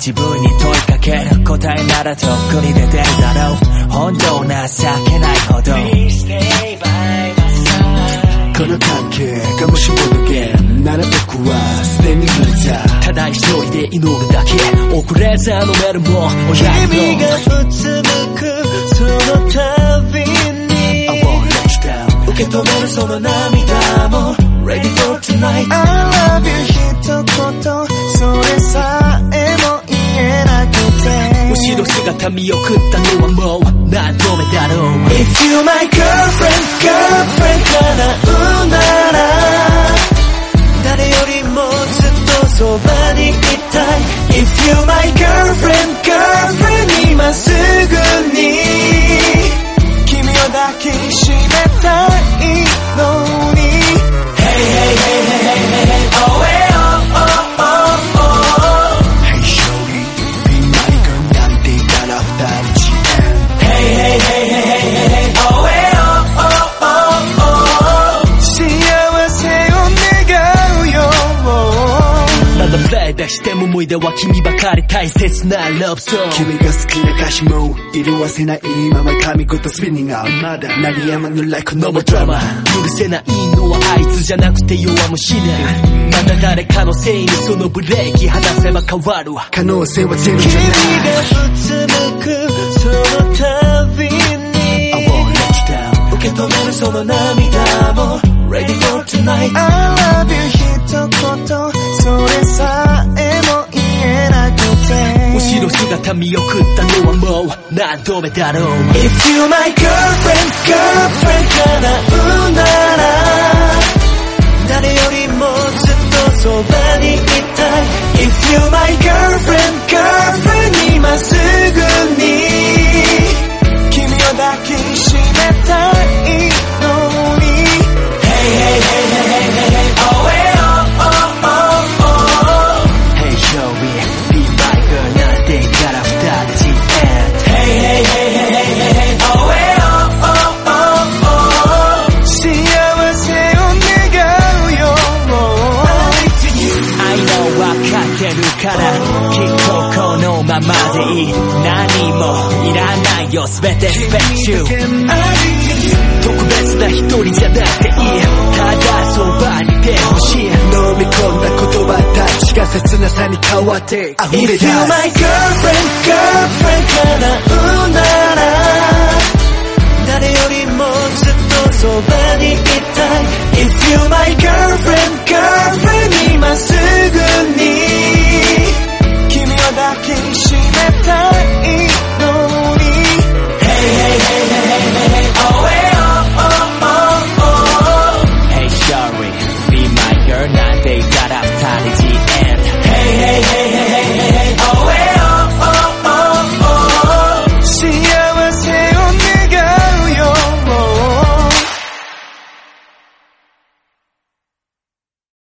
自分に問いかける答えならとっくに出てるだろう。本当情けないほど Please stay by my side。 この関係がもしものゲームなら僕はすでに無理だ。 ただ一人で祈るだけ遅れざのメルも親君がうつむくその度に I won't let you down。 受け止めるその涙も Ready for tonight I love you 一言それさえも言えなくて後ろ姿見送ったのはもう何度目だろう。 If you my girlfriend 叶うなら誰よりもずっとそばにいたい If you my girlfriend 今すぐに君を抱きしめたいのに Hey hey hey hey hey hey hey oh hey oh oh oh oh Hey shorty be my girlなんて言ったら二人 Hey hey hey hey hey hey hey oh hey oh oh oh oh 幸せを願うよまだプレイバックしても思い出は君ばかり大切なラブソング。 君が好きな歌詞も色褪せないまま髪ごとスピニングアウト。まだ鳴りやまぬ like no more drama。 許せないのはあいつじゃなくて弱虫ね。また誰かのせいにそのブレーキ離せば変わるわ。 可能性はゼロじゃない。 君がうつむくその度に I won't let you down。 受け止めるその涙も Ready for tonight I love you 一言それさえも言えなくて後ろ姿見送ったのはもう何度目だろう。 If you my girlfriend 叶うなら誰よりもずっとそばにいたい If you my girlfriend 今すぐに君を抱きしめたいのに Hey hey hey hey hey hey hey oh hey oh oh oh oh Hey shorty be my girl なんて言ったら二人 Hey hey hey hey hey hey hey oh hey oh oh oh oh 幸せを願うよ I know わかってるからきっとこのままでいい。何もいらないよ全てスペシュ特別な一人じゃなくていい。ただそばにいてほしい。 飲み込んだ言葉たちが切なさに変わって溢れ出す。 If you my girlfriend 叶うなら誰よりもずっとそばにいたい If you my girlfriend 今すぐに